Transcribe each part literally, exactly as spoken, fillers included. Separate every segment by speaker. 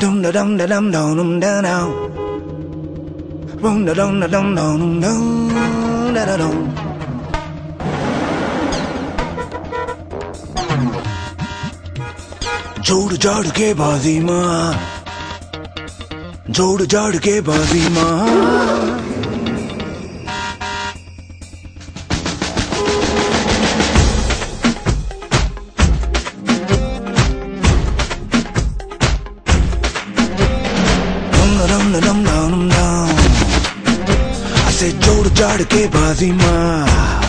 Speaker 1: Dum da dum da dum dum da dum. Boom da dum da dum dum dum da da dum. जोड़ जाड़ के बाजी माँ, जोड़ जाड़ के बाजी माँ. ऐसे जोड़ जाड़ के बाजी माँ.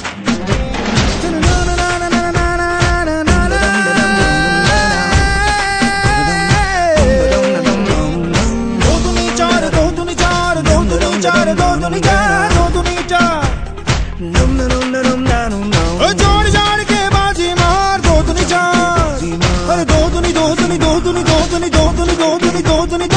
Speaker 2: जोड़ जाड़ के बाजी मार दो दुनी चार, अरे दो दुनी दो दुनी दो दुनी दो दुनी दो दुनी दो दुनी दो दुनी